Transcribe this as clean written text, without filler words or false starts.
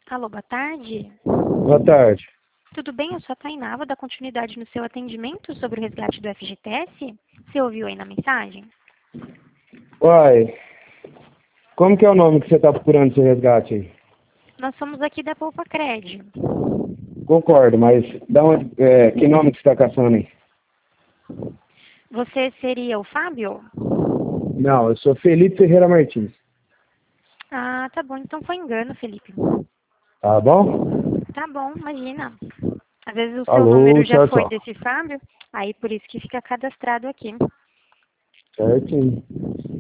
Alô, boa tarde. Boa tarde. Tudo bem? Eu sou a Tainá, vou dar continuidade no seu atendimento sobre o resgate do FGTS. Você ouviu aí na mensagem? Uai, como que é o nome que você está procurando esse resgate aí? Nós somos aqui da Poupa Cred. Concordo, mas que nome que você está caçando aí? Você seria o Fábio? Não, eu sou Felipe Ferreira Martins. Ah, tá bom. Então foi engano, Felipe. Tá bom? Tá bom, imagina. Às vezes o seu Alô, número já tchau, foi tchau. desse Fábio, aí por isso que fica cadastrado aqui. Certinho.